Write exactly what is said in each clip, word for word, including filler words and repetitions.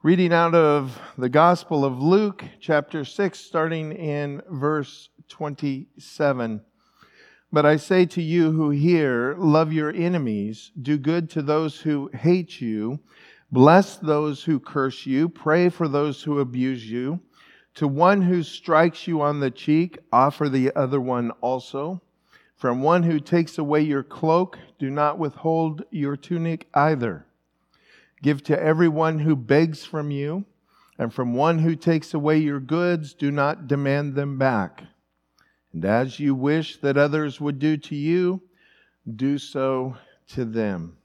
Reading out of the Gospel of Luke, chapter six, starting in verse twenty-seven. But I say to you who hear, love your enemies, do good to those who hate you, bless those who curse you, pray for those who abuse you. To one who strikes you on the cheek, offer the other one also. From one who takes away your cloak, do not withhold your tunic either. Give to everyone who begs from you, and from one who takes away your goods, do not demand them back. And as you wish that others would do to you, do so to them.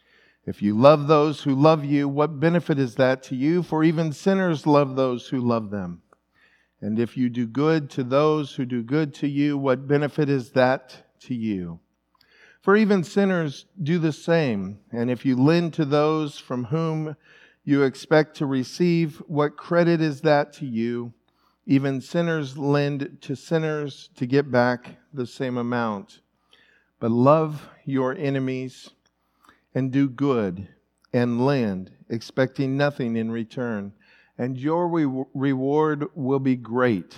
If you love those who love you, what benefit is that to you? For even sinners love those who love them. And if you do good to those who do good to you, what benefit is that to you? For even sinners do the same. And if you lend to those from whom you expect to receive, what credit is that to you? Even sinners lend to sinners to get back the same amount. But love your enemies and do good and lend, expecting nothing in return. And your re- reward will be great.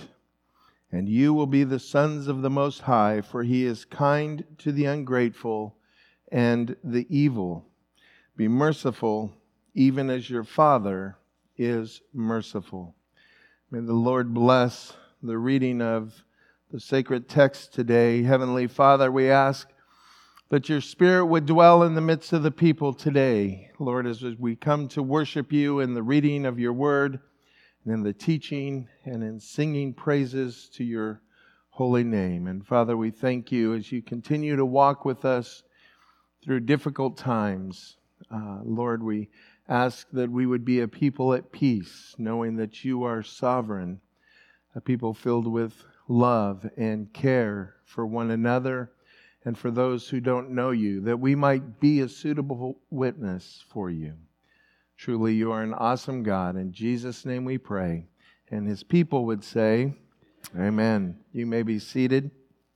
And you will be the sons of the Most High, for He is kind to the ungrateful and the evil. Be merciful, even as your Father is merciful. May the Lord bless the reading of the sacred text today. Heavenly Father, we ask that your Spirit would dwell in the midst of the people today. Lord, as we come to worship you in the reading of your word, and in the teaching and in singing praises to your holy name. And Father, we thank you as you continue to walk with us through difficult times. Uh, Lord, we ask that we would be a people at peace, knowing that you are sovereign, a people filled with love and care for one another and for those who don't know you, that we might be a suitable witness for you. Truly, you are an awesome God. In Jesus' name we pray. And His people would say, amen. You may be seated.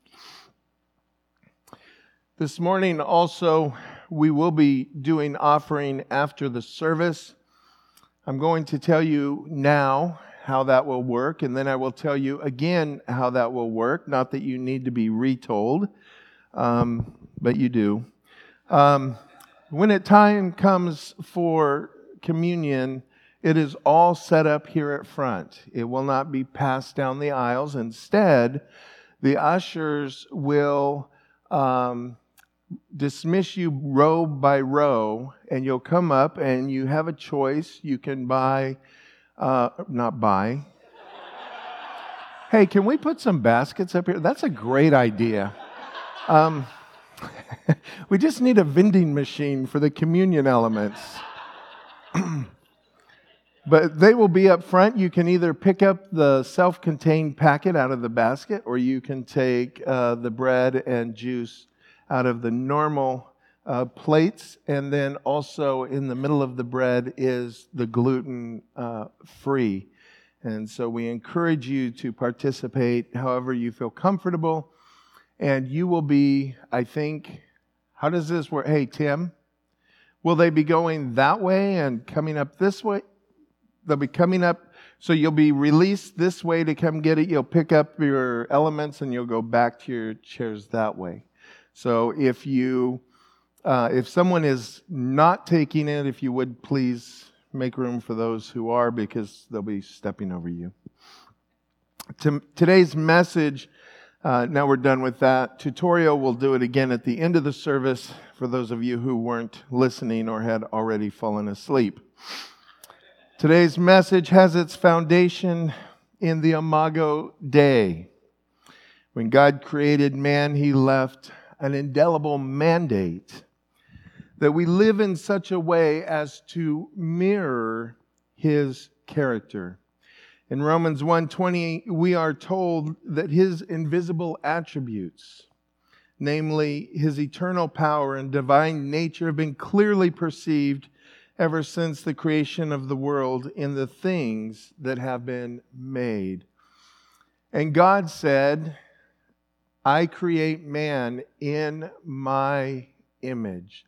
This morning also, we will be doing offering after the service. I'm going to tell you now how that will work, and then I will tell you again how that will work. Not that you need to be retold, um, but you do. Um, when it time comes for communion, it is all set up here at front. It will not be passed down the aisles. Instead, the ushers will um, dismiss you row by row, and you'll come up and you have a choice. You can buy, uh, not buy. Hey, can we put some baskets up here? That's a great idea. Um, we just need a vending machine for the communion elements. But they will be up front. You can either pick up the self-contained packet out of the basket, or you can take uh, the bread and juice out of the normal uh, plates. And then also in the middle of the bread is the gluten-free. Uh, and so we encourage you to participate however you feel comfortable. And you will be, I think, how does this work? Hey, Tim? Will they be going that way and coming up this way? They'll be coming up, so you'll be released this way to come get it. You'll pick up your elements and you'll go back to your chairs that way. So if you, uh, if someone is not taking it, if you would please make room for those who are, because they'll be stepping over you. To, today's message, uh, now we're done with that tutorial. We'll do it again at the end of the service for those of you who weren't listening or had already fallen asleep. Today's message has its foundation in the Imago Dei. When God created man, He left an indelible mandate that we live in such a way as to mirror His character. In Romans one twenty, we are told that His invisible attributes, namely His eternal power and divine nature, have been clearly perceived ever since the creation of the world in the things that have been made. And God said, I create man in my image.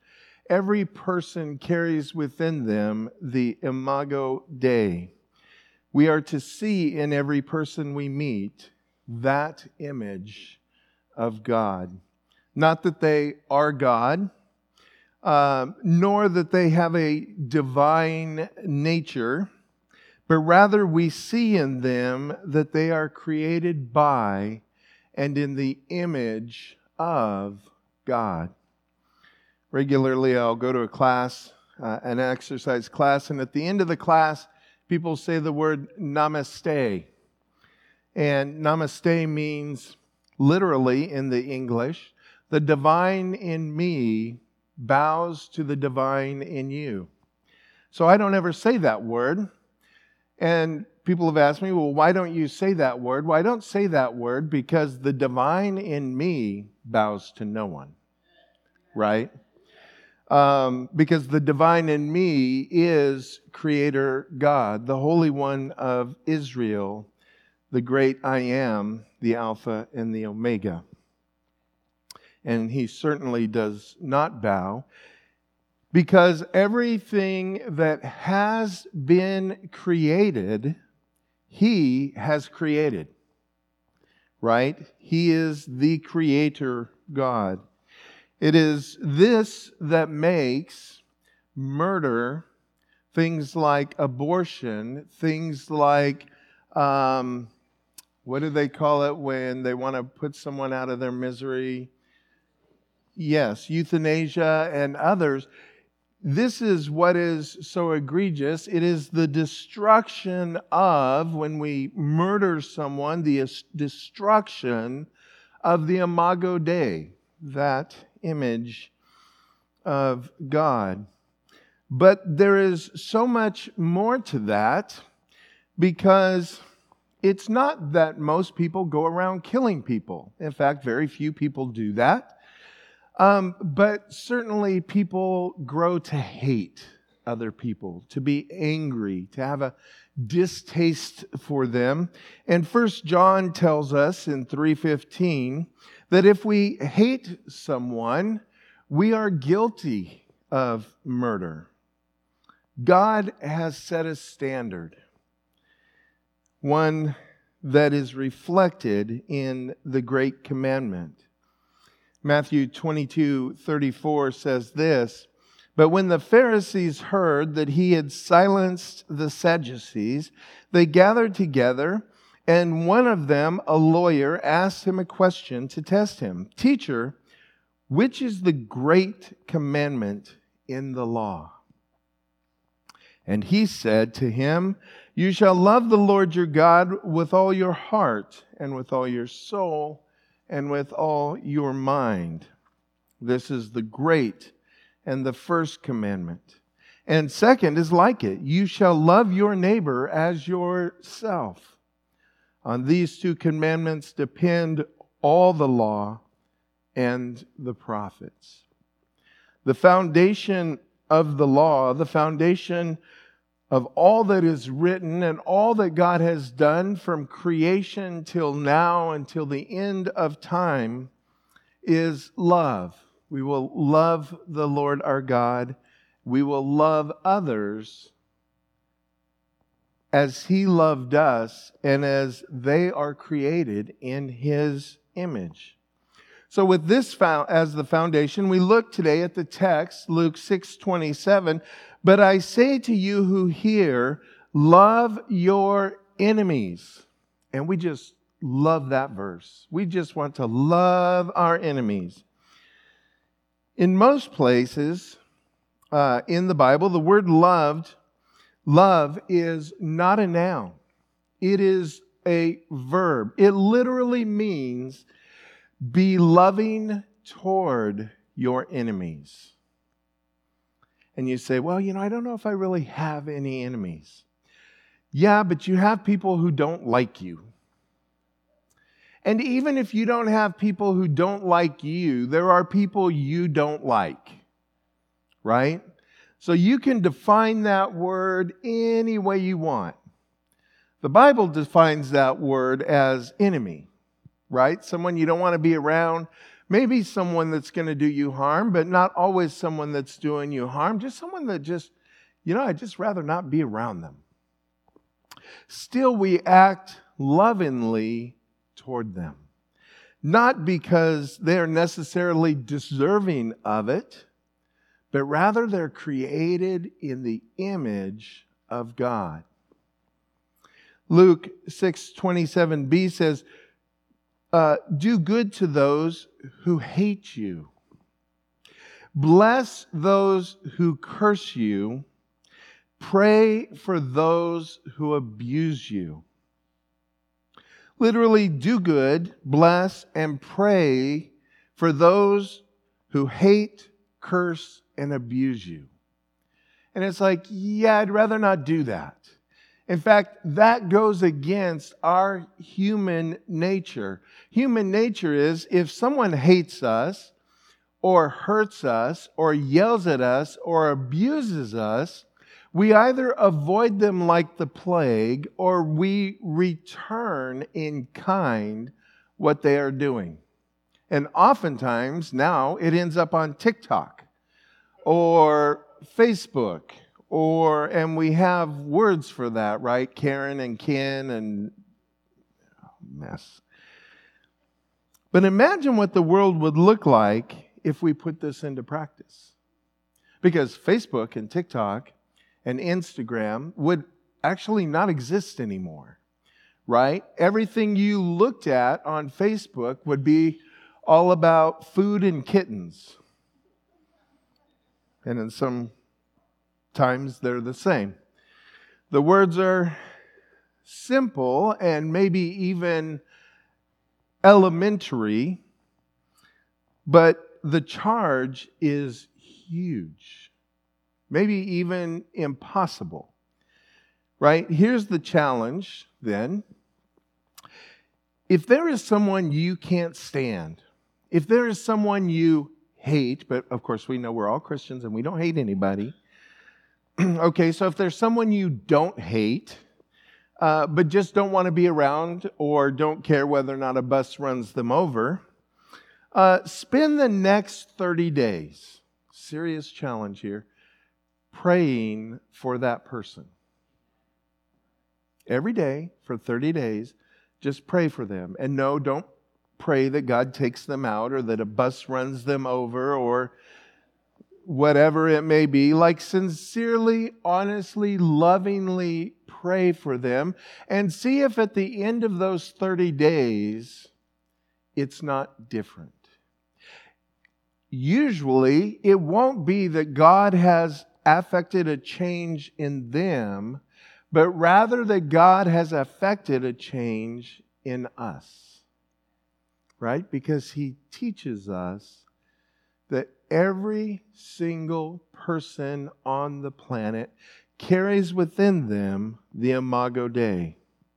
every person carries within them the imago Dei. We are to see in every person we meet that image of God. Not that they are God, uh, nor that they have a divine nature, but rather we see in them that they are created by and in the image of God. Regularly, I'll go to a class, uh, an exercise class, and at the end of the class, people say the word namaste. And namaste means, literally in the English, the divine in me bows to the divine in you. So I don't ever say that word. And people have asked me, well, why don't you say that word? Well, I don't say that word because the divine in me bows to no one, right? Um, because the divine in me is Creator God, the Holy One of Israel, the great I am, the Alpha and the Omega. And He certainly does not bow, because everything that has been created, He has created, right? He is the Creator God. It is this that makes murder, things like abortion, things like, um, what do they call it when they want to put someone out of their misery? Yes, euthanasia and others. This is what is so egregious. It is the destruction of, when we murder someone, the destruction of the imago Dei, that image of God. But there is so much more to that, because it's not that most people go around killing people. In fact, very few people do that. Um, but certainly people grow to hate other people, to be angry, to have a distaste for them. And First John tells us in three fifteen that if we hate someone, we are guilty of murder. God has set a standard, one that is reflected in the Great Commandment. Matthew twenty-two thirty-four says this, "But when the Pharisees heard that He had silenced the Sadducees, they gathered together, and one of them, a lawyer, asked Him a question to test Him. 'Teacher, which is the great commandment in the law?' And He said to him, 'You shall love the Lord your God with all your heart, and with all your soul, and with all your mind. This is the great and the first commandment. And second is like it. You shall love your neighbor as yourself. On these two commandments depend all the law and the prophets." The foundation of the law, the foundation of all that is written and all that God has done from creation till now, until the end of time, is love. We will love the Lord our God. We will love others as He loved us and as they are created in His image. So with this as the foundation, we look today at the text, Luke six twenty-seven. "But I say to you who hear, love your enemies." And we just love that verse. We just want to love our enemies. In most places uh, in the Bible, the word loved, love is not a noun. It is a verb. It literally means be loving toward your enemies. And you say, well, you know, I don't know if I really have any enemies. Yeah, but you have people who don't like you. And even if you don't have people who don't like you, there are people you don't like, right? So you can define that word any way you want. The Bible defines that word as enemy, right? Someone you don't want to be around. Maybe someone that's going to do you harm, but not always someone that's doing you harm. Just someone that just, you know, I'd just rather not be around them. Still, we act lovingly toward them. Not because they're necessarily deserving of it, but rather they're created in the image of God. Luke six twenty-seven b says, uh, do good to those who hate you. Bless those who curse you. Pray for those who abuse you. Literally, do good, bless, and pray for those who hate, curse, and abuse you. And it's like, yeah, I'd rather not do that. In fact, that goes against our human nature. Human nature is if someone hates us, or hurts us, or yells at us, or abuses us, we either avoid them like the plague, or we return in kind what they are doing. And oftentimes now it ends up on TikTok or Facebook, or, and we have words for that, right? Karen and Ken and oh, mess. But imagine what the world would look like if we put this into practice. Because Facebook and TikTok and Instagram would actually not exist anymore, right? Everything you looked at on Facebook would be all about food and kittens. And in some times they're the same. The words are simple and maybe even elementary, but the charge is huge. Maybe even impossible, right? Here's the challenge then. If there is someone you can't stand, if there is someone you hate, but of course we know we're all Christians and we don't hate anybody. Okay, so if there's someone you don't hate, uh, but just don't want to be around or don't care whether or not a bus runs them over, uh, spend the next thirty days, serious challenge here, praying for that person. Every day for thirty days, just pray for them. And no, don't pray that God takes them out or that a bus runs them over or whatever it may be. Like sincerely, honestly, lovingly pray for them and see if at the end of those thirty days, it's not different. Usually, it won't be that God has affected a change in them, but rather that God has affected a change in us, right? Because He teaches us that every single person on the planet carries within them the Imago Dei.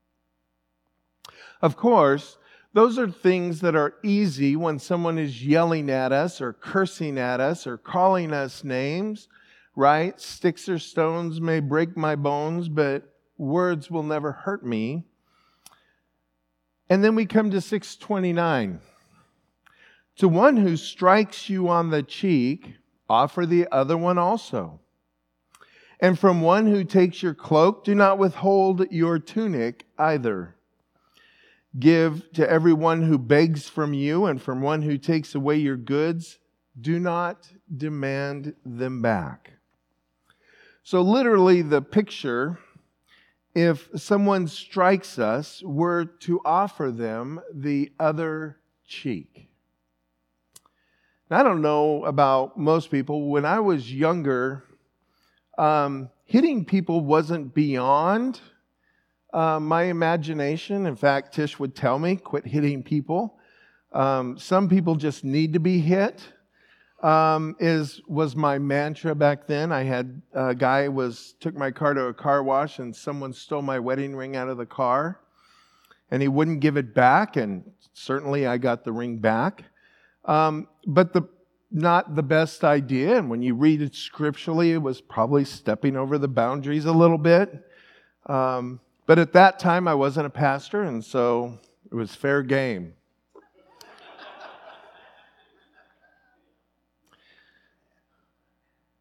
Of course, those are things that are easy when someone is yelling at us or cursing at us or calling us names, right? Sticks or stones may break my bones, but words will never hurt me. And then we come to six twenty-nine. To one who strikes you on the cheek, offer the other one also. And from one who takes your cloak, do not withhold your tunic either. Give to everyone who begs from you, and from one who takes away your goods, do not demand them back. So literally the picture, if someone strikes us, we're to offer them the other cheek. Now, I don't know about most people. When I was younger, um, hitting people wasn't beyond uh, my imagination. In fact, Tish would tell me, quit hitting people. Um, some people just need to be hit. Um, is was my mantra back then. I had a guy was took my car to a car wash and someone stole my wedding ring out of the car, and he wouldn't give it back. And certainly, I got the ring back, um, but the not the best idea. And when you read it scripturally, it was probably stepping over the boundaries a little bit. Um, but at that time, I wasn't a pastor, and so it was fair game.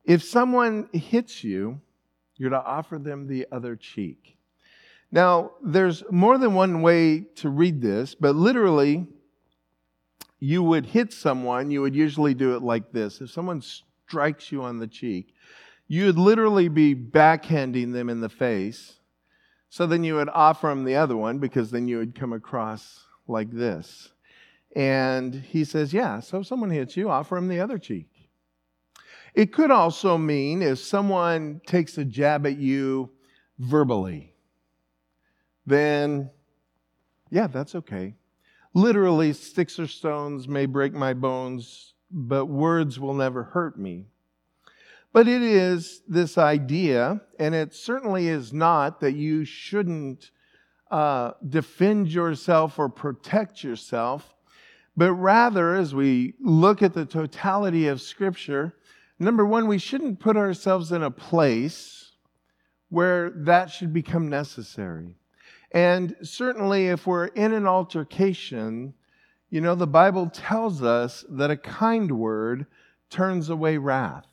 If someone hits you, you're to offer them the other cheek. Now, there's more than one way to read this, but literally, you would hit someone, you would usually do it like this. If someone strikes you on the cheek, you would literally be backhanding them in the face. So then you would offer them the other one, because then you would come across like this. And he says, yeah, so if someone hits you, offer them the other cheek. It could also mean if someone takes a jab at you verbally, then, yeah, that's okay. Literally, sticks or stones may break my bones, but words will never hurt me. But it is this idea, and it certainly is not that you shouldn't uh, defend yourself or protect yourself, but rather, as we look at the totality of Scripture, number one, we shouldn't put ourselves in a place where that should become necessary. And certainly if we're in an altercation, you know, the Bible tells us that a kind word turns away wrath,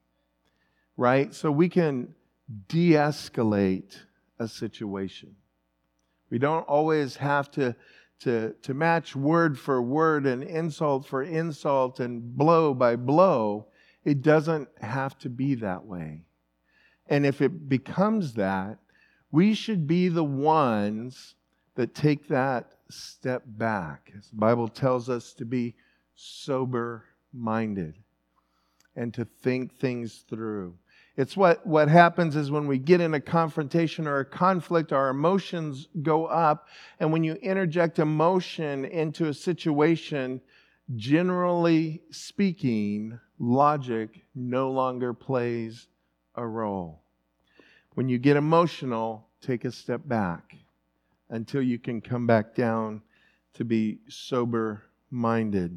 right? So we can de-escalate a situation. We don't always have to, to, to match word for word and insult for insult and blow by blow. It doesn't have to be that way. And if it becomes that, we should be the ones that take that step back. As the Bible tells us to be sober-minded and to think things through. It's what, what happens is when we get in a confrontation or a conflict, our emotions go up. And when you interject emotion into a situation, generally speaking, logic no longer plays a role. When you get emotional, take a step back until you can come back down to be sober-minded.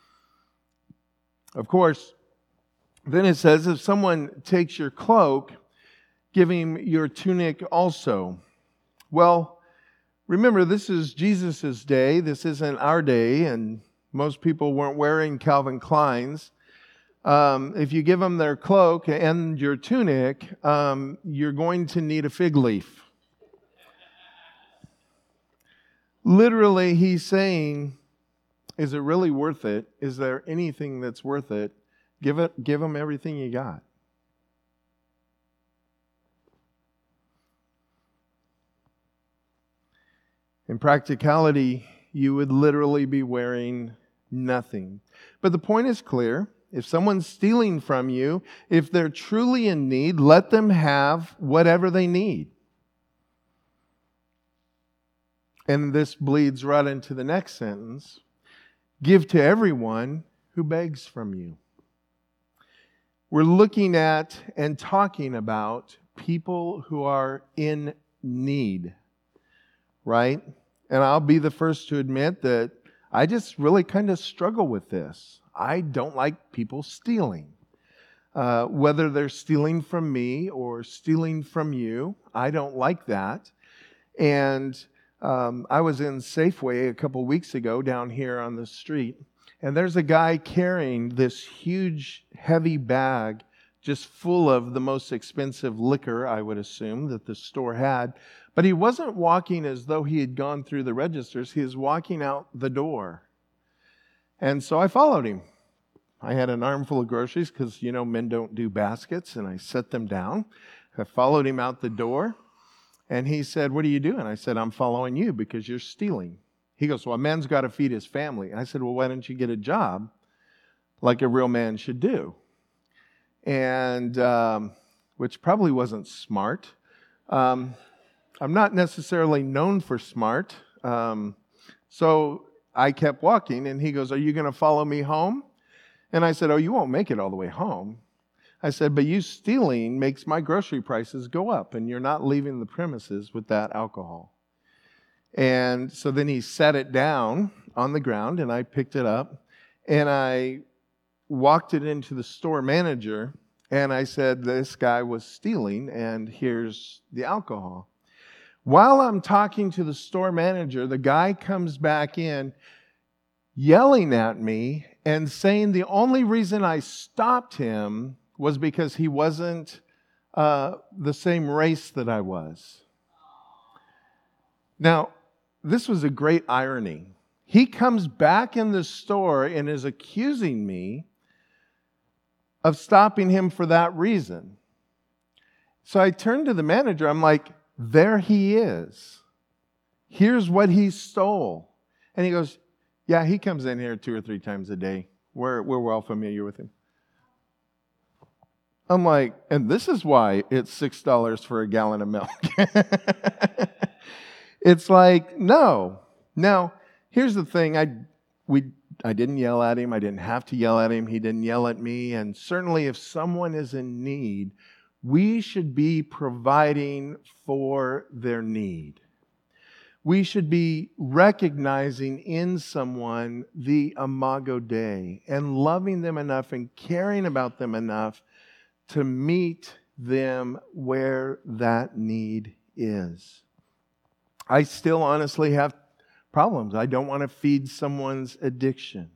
Of course, then it says, if someone takes your cloak, give him your tunic also. Well, remember, this is Jesus' day. This isn't our day, and most people weren't wearing Calvin Klein's. Um, if you give them their cloak and your tunic, um, you're going to need a fig leaf. Literally, he's saying, is it really worth it? Is there anything that's worth it? Give it, give them everything you got. In practicality, you would literally be wearing nothing. But the point is clear. If someone's stealing from you, if they're truly in need, let them have whatever they need. And this bleeds right into the next sentence. Give to everyone who begs from you. We're looking at and talking about people who are in need, right? And I'll be the first to admit that I just really kind of struggle with this. I don't like people stealing. Uh, whether they're stealing from me or stealing from you, I don't like that. And um, I was in Safeway a couple weeks ago down here on the street, and there's a guy carrying this huge, heavy bag just full of the most expensive liquor, I would assume, that the store had. But he wasn't walking as though he had gone through the registers. He was walking out the door. And so I followed him. I had an armful of groceries because, you know, men don't do baskets, and I set them down. I followed him out the door, and he said, "What are you doing?" I said, "I'm following you because you're stealing." He goes, "Well, a man's got to feed his family." I said, "Well, why don't you get a job like a real man should do?" And, um, which probably wasn't smart. Um, I'm not necessarily known for smart. Um, so I kept walking, and he goes, "Are you going to follow me home?" And I said, "Oh, you won't make it all the way home." I said, "But you stealing makes my grocery prices go up, and you're not leaving the premises with that alcohol." And so then he set it down on the ground, and I picked it up, and I walked it into the store manager, and I said, "This guy was stealing, and here's the alcohol." While I'm talking to the store manager, the guy comes back in yelling at me and saying the only reason I stopped him was because he wasn't uh, the same race that I was. Now, this was a great irony. He comes back in the store and is accusing me of stopping him for that reason. So I turned to the manager. I'm like, there he is. Here's what he stole. And he goes, yeah, he comes in here two or three times a day. We're, we're well familiar with him. I'm like, and this is why it's six dollars for a gallon of milk. It's like, no. Now, here's the thing. I we I didn't yell at him. I didn't have to yell at him. He didn't yell at me. And certainly if someone is in need, we should be providing for their need. We should be recognizing in someone the imago Dei and loving them enough and caring about them enough to meet them where that need is. I still honestly have problems. I don't want to feed someone's addiction.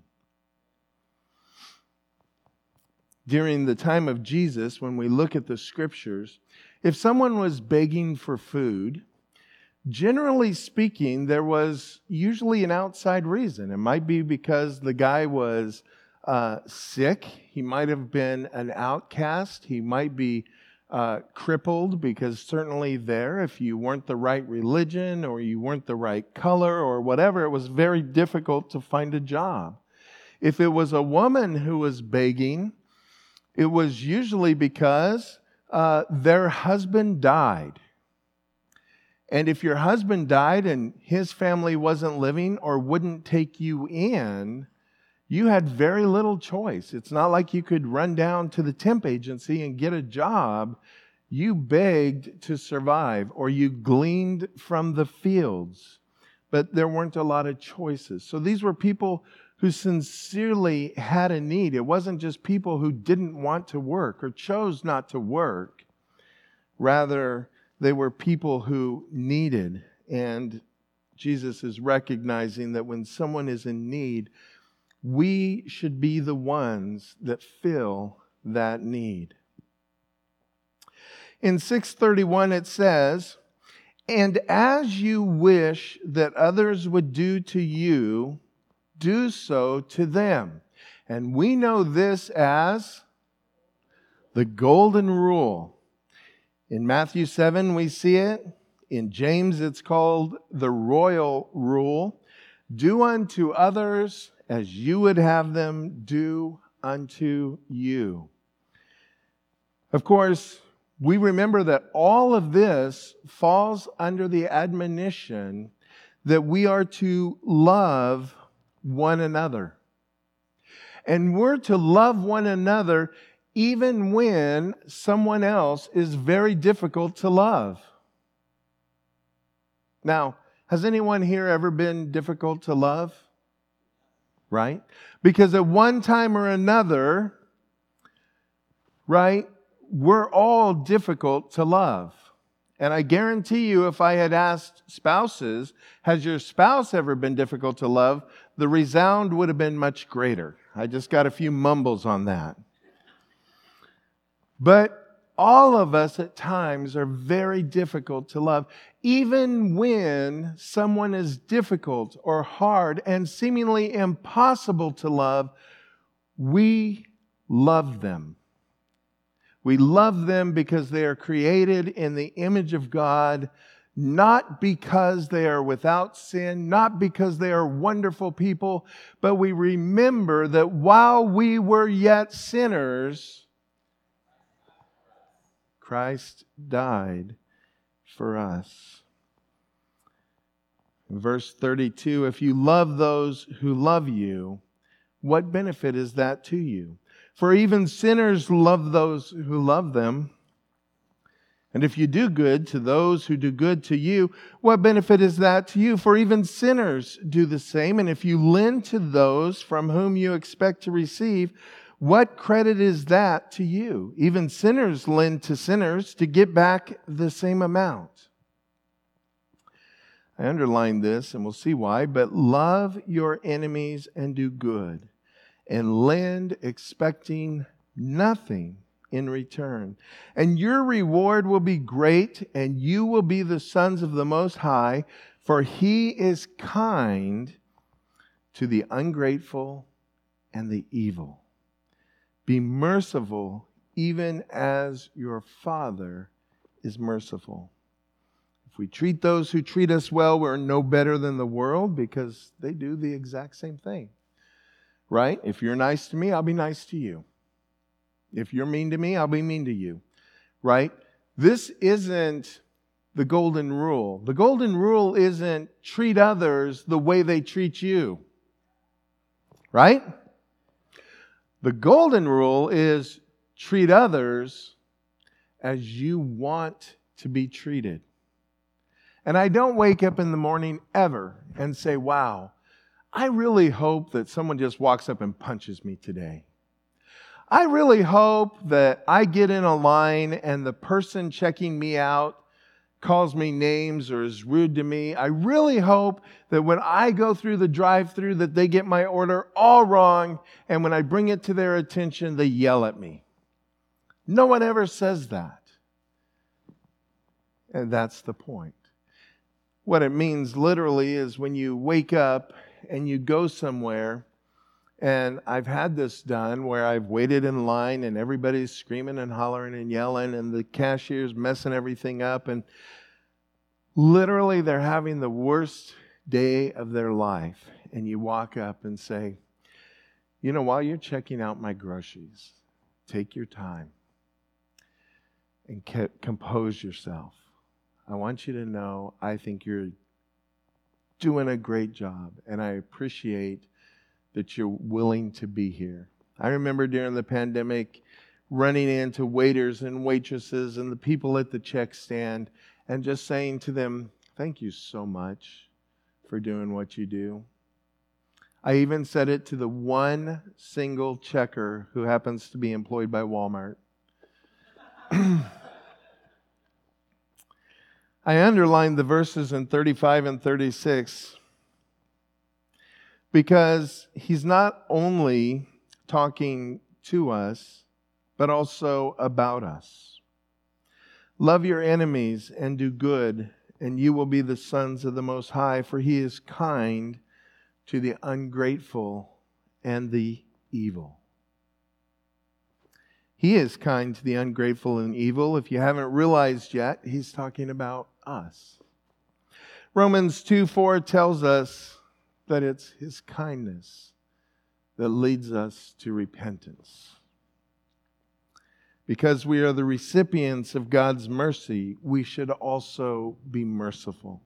During the time of Jesus, when we look at the scriptures, if someone was begging for food, generally speaking, there was usually an outside reason. It might be because the guy was uh, sick. He might have been an outcast. He might be uh, crippled, because certainly there, if you weren't the right religion or you weren't the right color or whatever, it was very difficult to find a job. If it was a woman who was begging, it was usually because uh, their husband died. And if your husband died and his family wasn't living or wouldn't take you in, you had very little choice. It's not like you could run down to the temp agency and get a job. You begged to survive, or you gleaned from the fields. But there weren't a lot of choices. So these were people who sincerely had a need. It wasn't just people who didn't want to work or chose not to work. Rather, they were people who needed. And Jesus is recognizing that when someone is in need, we should be the ones that fill that need. In six thirty-one it says, "And as you wish that others would do to you, do so to them." And we know this as the golden rule. In Matthew seven, we see it. In James, it's called the royal rule. Do unto others as you would have them do unto you. Of course, we remember that all of this falls under the admonition that we are to love one another. And we're to love one another even when someone else is very difficult to love. Now, has anyone here ever been difficult to love? Right? Because at one time or another, right, we're all difficult to love. And I guarantee you, if I had asked spouses, has your spouse ever been difficult to love? The resound would have been much greater. I just got a few mumbles on that. But all of us at times are very difficult to love. Even when someone is difficult or hard and seemingly impossible to love, we love them. We love them because they are created in the image of God, not because they are without sin, not because they are wonderful people, but we remember that while we were yet sinners, Christ died for us. In verse thirty-two, if you love those who love you, what benefit is that to you? For even sinners love those who love them. And if you do good to those who do good to you, what benefit is that to you? For even sinners do the same. And if you lend to those from whom you expect to receive, what credit is that to you? Even sinners lend to sinners to get back the same amount. I underlined this, and we'll see why. But love your enemies and do good, and lend expecting nothing in return. And your reward will be great, and you will be the sons of the Most High, for He is kind to the ungrateful and the evil. Be merciful, even as your Father is merciful. If we treat those who treat us well, we're no better than the world, because they do the exact same thing. Right? If you're nice to me, I'll be nice to you. If you're mean to me, I'll be mean to you. Right? This isn't the golden rule. The golden rule isn't treat others the way they treat you. Right? The golden rule is treat others as you want to be treated. And I don't wake up in the morning ever and say, wow, I really hope that someone just walks up and punches me today. I really hope that I get in a line and the person checking me out calls me names or is rude to me. I really hope that when I go through the drive-thru that they get my order all wrong, and when I bring it to their attention, they yell at me. No one ever says that. And that's the point. What it means literally is when you wake up and you go somewhere, and I've had this done where I've waited in line and everybody's screaming and hollering and yelling and the cashier's messing everything up, and literally they're having the worst day of their life. And you walk up and say, you know, while you're checking out my groceries, take your time and compose yourself. I want you to know I think you're doing a great job, and I appreciate that you're willing to be here. I remember during the pandemic running into waiters and waitresses and the people at the check stand and just saying to them, thank you so much for doing what you do. I even said it to the one single checker who happens to be employed by Walmart. I underlined the verses in thirty-five and thirty-six because he's not only talking to us, but also about us. Love your enemies and do good, and you will be the sons of the Most High, for He is kind to the ungrateful and the evil. He is kind to the ungrateful and evil. If you haven't realized yet, He's talking about us. Romans two four tells us that it's His kindness that leads us to repentance. Because we are the recipients of God's mercy, we should also be merciful.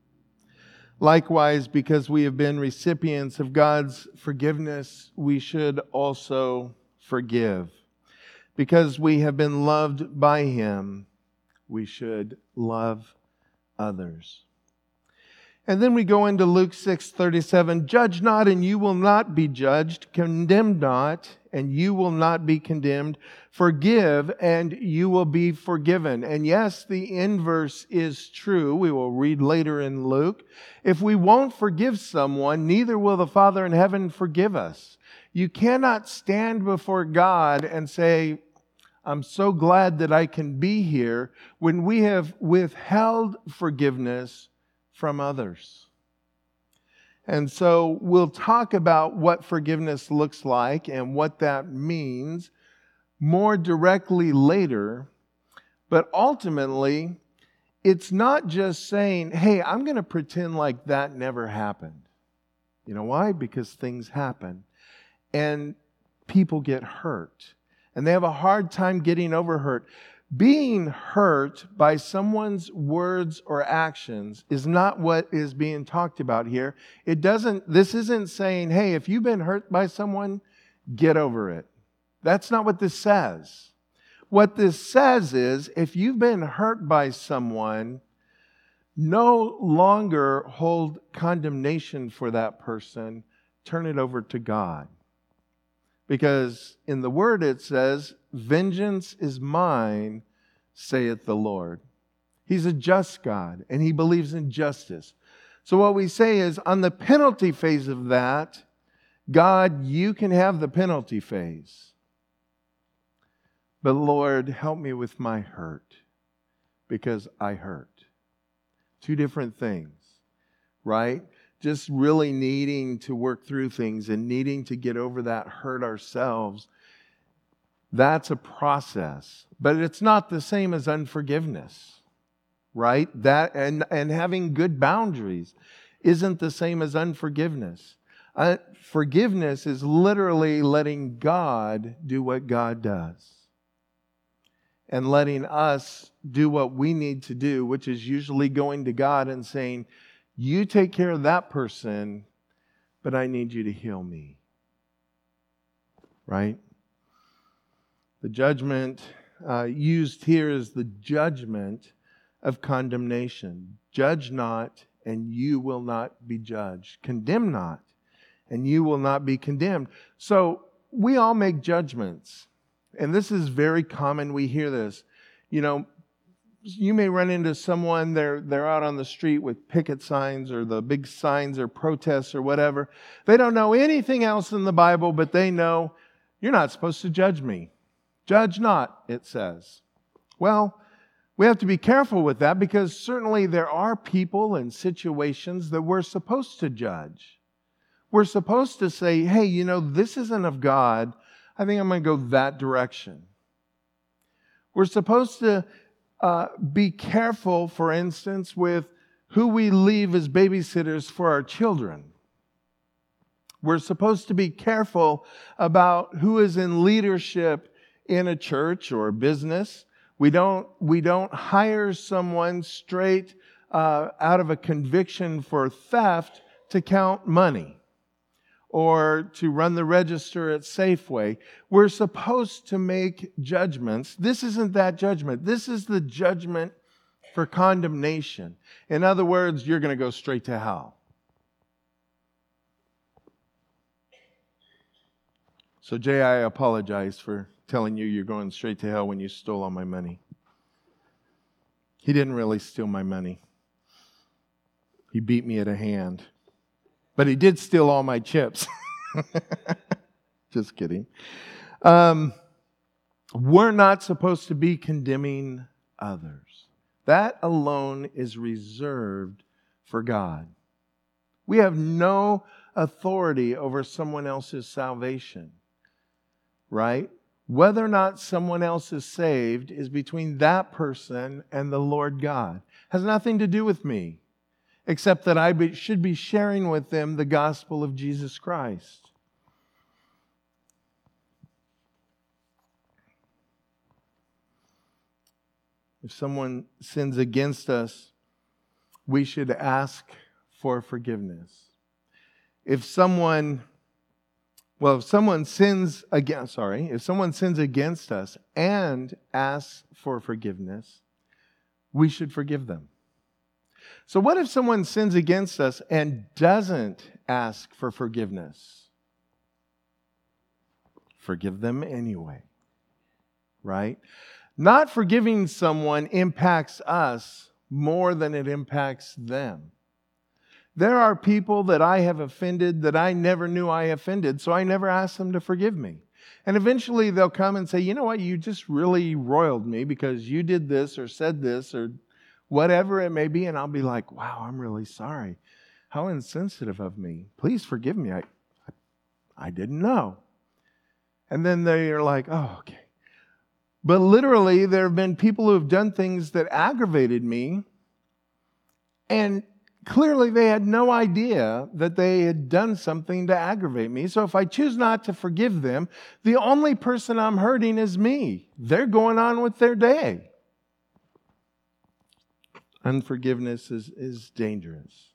Likewise, because we have been recipients of God's forgiveness, we should also forgive. Because we have been loved by Him, we should love others. And then we go into Luke six thirty-seven. Judge not, and you will not be judged. Condemn not, and you will not be condemned. Forgive, and you will be forgiven. And yes, the inverse is true. We will read later in Luke. If we won't forgive someone, neither will the Father in heaven forgive us. You cannot stand before God and say, I'm so glad that I can be here, when we have withheld forgiveness from others. And so we'll talk about what forgiveness looks like and what that means more directly later. But ultimately, it's not just saying, hey, I'm going to pretend like that never happened. You know why? Because things happen. And people get hurt. And they have a hard time getting over hurt. Being hurt by someone's words or actions is not what is being talked about here. It doesn't, this isn't saying, hey, if you've been hurt by someone, get over it. That's not what this says. What this says is, if you've been hurt by someone, no longer hold condemnation for that person. Turn it over to God. Because in the Word it says, vengeance is mine, saith the Lord. He's a just God, and He believes in justice. So what we say is, on the penalty phase of that, God, you can have the penalty phase. But Lord, help me with my hurt because I hurt. Two different things, right? Just really needing to work through things and needing to get over that hurt ourselves. That's a process, but it's not the same as unforgiveness, right? That and, and having good boundaries isn't the same as unforgiveness. Uh, forgiveness is literally letting God do what God does and letting us do what we need to do, which is usually going to God and saying, you take care of that person, but I need you to heal me. Right? The judgment uh, used here is the judgment of condemnation. Judge not, and you will not be judged. Condemn not, and you will not be condemned. So we all make judgments. And this is very common. We hear this. You know, you may run into someone, they're, they're out on the street with picket signs or the big signs or protests or whatever. They don't know anything else in the Bible, but they know you're not supposed to judge me. Judge not, it says. Well, we have to be careful with that because certainly there are people and situations that we're supposed to judge. We're supposed to say, hey, you know, this isn't of God. I think I'm going to go that direction. We're supposed to uh, be careful, for instance, with who we leave as babysitters for our children. We're supposed to be careful about who is in leadership in a church or a business. We don't, we don't hire someone straight uh, out of a conviction for theft to count money or to run the register at Safeway. We're supposed to make judgments. This isn't that judgment. This is the judgment for condemnation. In other words, you're going to go straight to hell. So, Jay, I apologize for telling you you're going straight to hell when you stole all my money. He didn't really steal my money. He beat me at a hand. But he did steal all my chips. Just kidding. Um, we're not supposed to be condemning others. That alone is reserved for God. We have no authority over someone else's salvation, right? Whether or not someone else is saved is between that person and the Lord God. It has nothing to do with me, except that I be, should be sharing with them the gospel of Jesus Christ. If someone sins against us, we should ask for forgiveness. If someone, well, if someone sins against, sorry, if someone sins against us and asks for forgiveness, we should forgive them. So what if someone sins against us and doesn't ask for forgiveness? Forgive them anyway, right? Not forgiving someone impacts us more than it impacts them. There are people that I have offended that I never knew I offended, so I never asked them to forgive me. And eventually they'll come and say, you know what, you just really roiled me because you did this or said this or whatever it may be, and I'll be like, wow, I'm really sorry. How insensitive of me. Please forgive me. I, I, I didn't know. And then they're like, oh, okay. But literally, there have been people who have done things that aggravated me, and clearly they had no idea that they had done something to aggravate me. So if I choose not to forgive them, the only person I'm hurting is me. They're going on with their day. Unforgiveness is, is dangerous.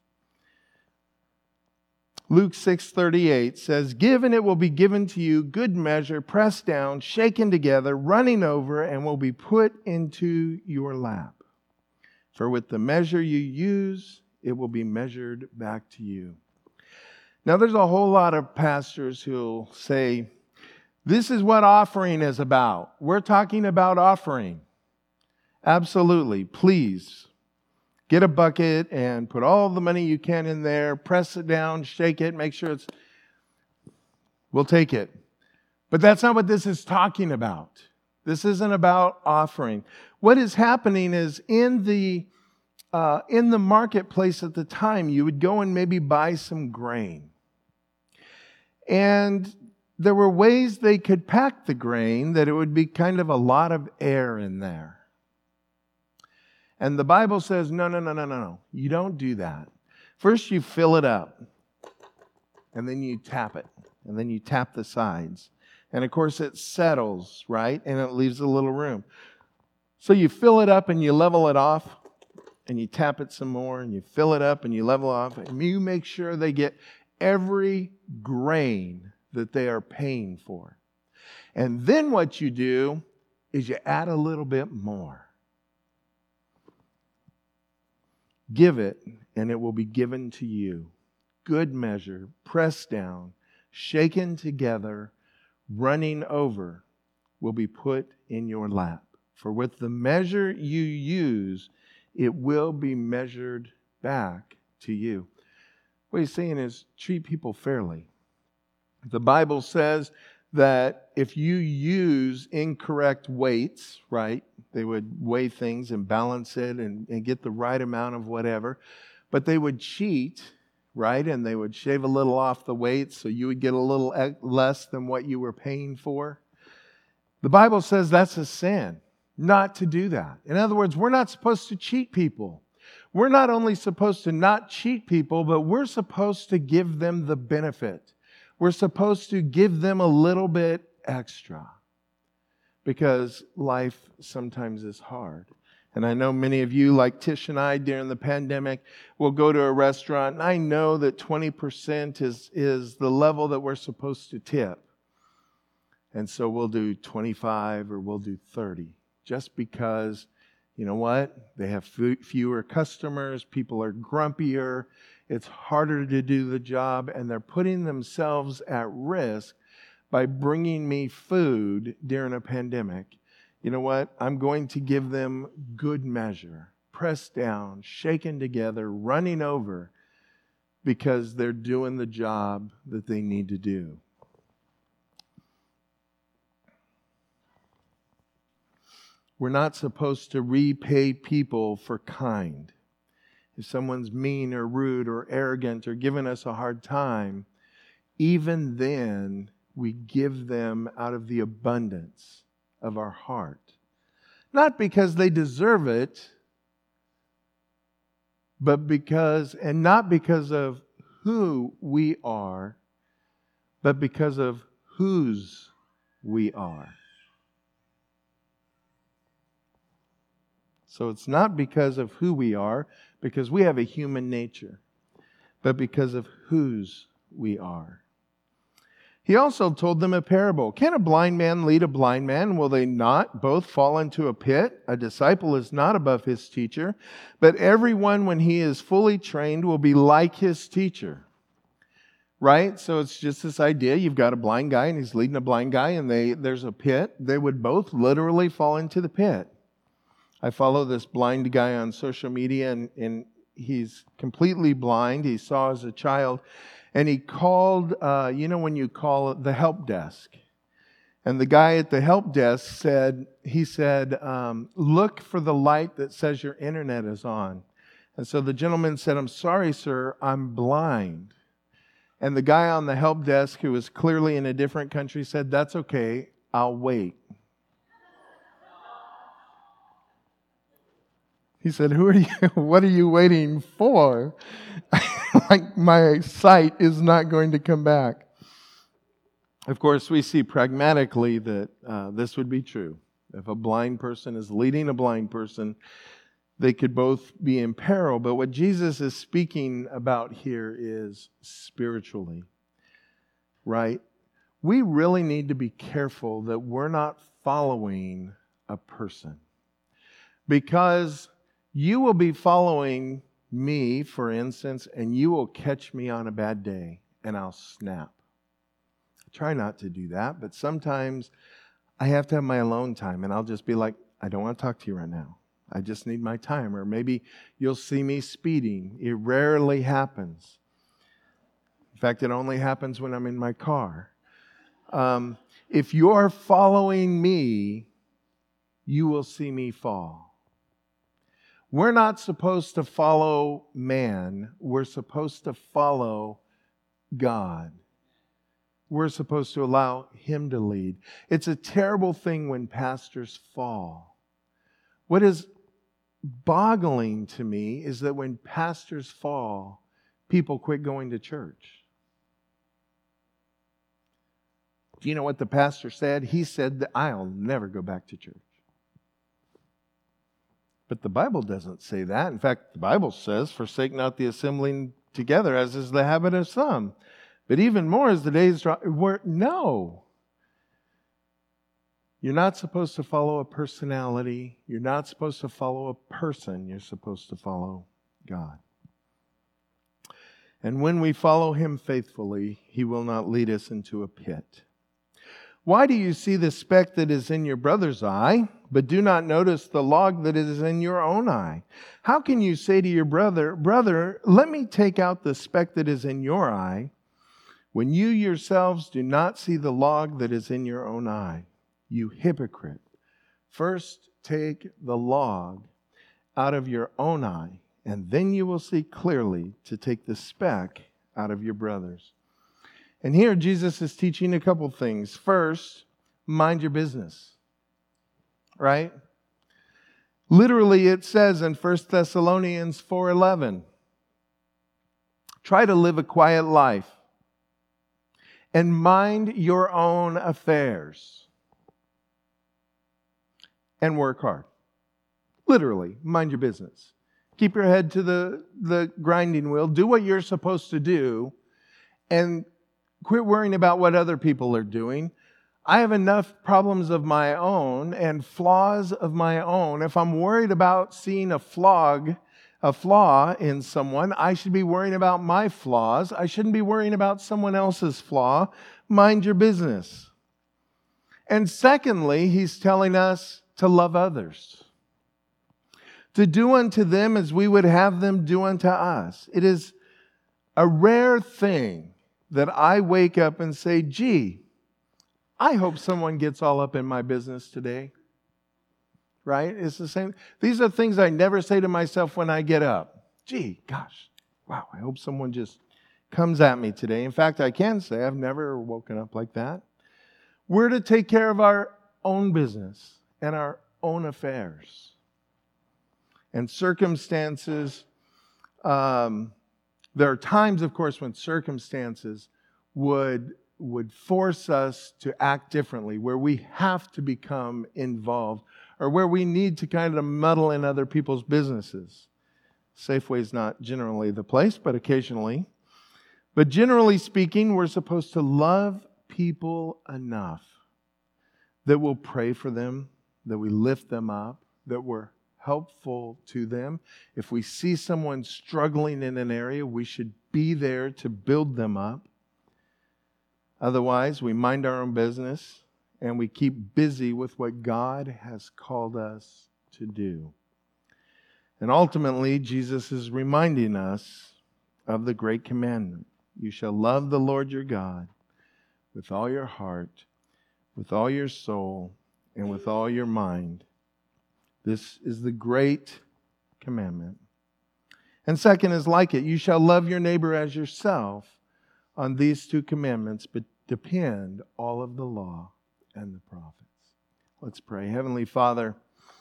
Luke six thirty-eight says, give and it will be given to you, good measure, pressed down, shaken together, running over, and will be put into your lap. For with the measure you use, it will be measured back to you. Now there's a whole lot of pastors who'll say, this is what offering is about. We're talking about offering. Absolutely. Please get a bucket and put all the money you can in there, press it down, shake it, make sure it's, we'll take it. But that's not what this is talking about. This isn't about offering. What is happening is in the uh, in the marketplace at the time, you would go and maybe buy some grain. And there were ways they could pack the grain that it would be kind of a lot of air in there. And the Bible says, no, no, no, no, no, no. You don't do that. First you fill it up. And then you tap it. And then you tap the sides. And of course it settles, right? And it leaves a little room. So you fill it up and you level it off. And you tap it some more. And you fill it up and you level off. And you make sure they get every grain that they are paying for. And then what you do is you add a little bit more. Give it, and it will be given to you. Good measure, pressed down, shaken together, running over, will be put in your lap. For with the measure you use, it will be measured back to you. What he's saying is treat people fairly. The Bible says that if you use incorrect weights, right, they would weigh things and balance it and, and get the right amount of whatever, but they would cheat, right, and they would shave a little off the weight so you would get a little less than what you were paying for. The Bible says that's a sin, not to do that. In other words, we're not supposed to cheat people. We're not only supposed to not cheat people, but we're supposed to give them the benefit. We're supposed to give them a little bit extra because life sometimes is hard. And I know many of you, like Tish and I, during the pandemic, will go to a restaurant, and I know that twenty percent is, is the level that we're supposed to tip. And so we'll do twenty-five or we'll do thirty just because, you know what? They have fewer customers, people are grumpier, it's harder to do the job, and they're putting themselves at risk by bringing me food during a pandemic. You know what? I'm going to give them good measure, pressed down, shaken together, running over, because they're doing the job that they need to do. We're not supposed to repay people for kind. If someone's mean or rude or arrogant or giving us a hard time, even then we give them out of the abundance of our heart. Not because they deserve it, but because, and not because of who we are, but because of whose we are. So it's not because of who we are, because we have a human nature, but because of whose we are. He also told them a parable. Can a blind man lead a blind man? Will they not both fall into a pit? A disciple is not above his teacher, but everyone, when he is fully trained, will be like his teacher. Right? So it's just this idea. You've got a blind guy and he's leading a blind guy, and they there's a pit. They would both literally fall into the pit. I follow this blind guy on social media, and, and he's completely blind. He saw as a child, and he called, uh, you know when you call the help desk. And the guy at the help desk said, he said, um, look for the light that says your internet is on. And so the gentleman said, I'm sorry, sir, I'm blind. And the guy on the help desk, who was clearly in a different country, said, that's okay, I'll wait. He said, "Who are you? What are you waiting for? Like, my sight is not going to come back." Of course, we see pragmatically that uh, this would be true. If a blind person is leading a blind person, they could both be in peril. But what Jesus is speaking about here is spiritually, right? We really need to be careful that we're not following a person, because you will be following me, for instance, and you will catch me on a bad day, and I'll snap. I try not to do that, but sometimes I have to have my alone time, and I'll just be like, I don't want to talk to you right now. I just need my time. Or maybe you'll see me speeding. It rarely happens. In fact, it only happens when I'm in my car. Um, if you're following me, you will see me fall. We're not supposed to follow man. We're supposed to follow God. We're supposed to allow Him to lead. It's a terrible thing when pastors fall. What is boggling to me is that when pastors fall, people quit going to church. Do you know what the pastor said? He said that I'll never go back to church. But the Bible doesn't say that. In fact, the Bible says, forsake not the assembling together, as is the habit of some. But even more as the days draw, where, no. You're not supposed to follow a personality. You're not supposed to follow a person. You're supposed to follow God. And when we follow Him faithfully, He will not lead us into a pit. Why do you see the speck that is in your brother's eye, but do not notice the log that is in your own eye? How can you say to your brother, brother, let me take out the speck that is in your eye, when you yourselves do not see the log that is in your own eye? You hypocrite. First take the log out of your own eye, and then you will see clearly to take the speck out of your brother's. And here Jesus is teaching a couple things. First, mind your business. Right? Literally it says in First Thessalonians four eleven, try to live a quiet life and mind your own affairs and work hard. Literally, mind your business. Keep your head to the, the grinding wheel. Do what you're supposed to do and quit worrying about what other people are doing. I have enough problems of my own and flaws of my own. If I'm worried about seeing a flog, a flaw in someone, I should be worrying about my flaws. I shouldn't be worrying about someone else's flaw. Mind your business. And secondly, He's telling us to love others. To do unto them as we would have them do unto us. It is a rare thing that I wake up and say, gee, I hope someone gets all up in my business today. Right? It's the same. These are things I never say to myself when I get up. Gee, gosh, wow, I hope someone just comes at me today. In fact, I can say I've never woken up like that. We're to take care of our own business and our own affairs. And circumstances, um, there are times, of course, when circumstances would, would force us to act differently, where we have to become involved, or where we need to kind of meddle in other people's businesses. Safeway is not generally the place, but occasionally. But generally speaking, we're supposed to love people enough that we'll pray for them, that we lift them up, that we're helpful to them. If we see someone struggling in an area, we should be there to build them up. Otherwise, we mind our own business and we keep busy with what God has called us to do. And ultimately, Jesus is reminding us of the great commandment. You shall love the Lord your God with all your heart, with all your soul, and with all your mind. This is the great commandment. And second is like it. You shall love your neighbor as yourself. On these two commandments but depend all of the law and the prophets. Let's pray. Heavenly Father,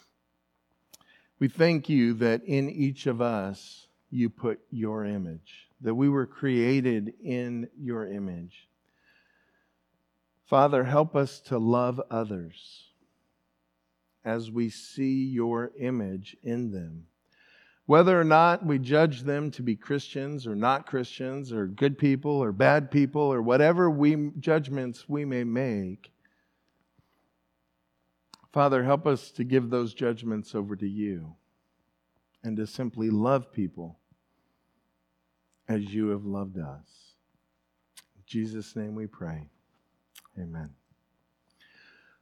we thank you that in each of us you put your image, that we were created in your image. Father, help us to love others as we see your image in them. Whether or not we judge them to be Christians or not Christians or good people or bad people or whatever we judgments we may make, Father, help us to give those judgments over to you and to simply love people as you have loved us. In Jesus' name we pray. Amen.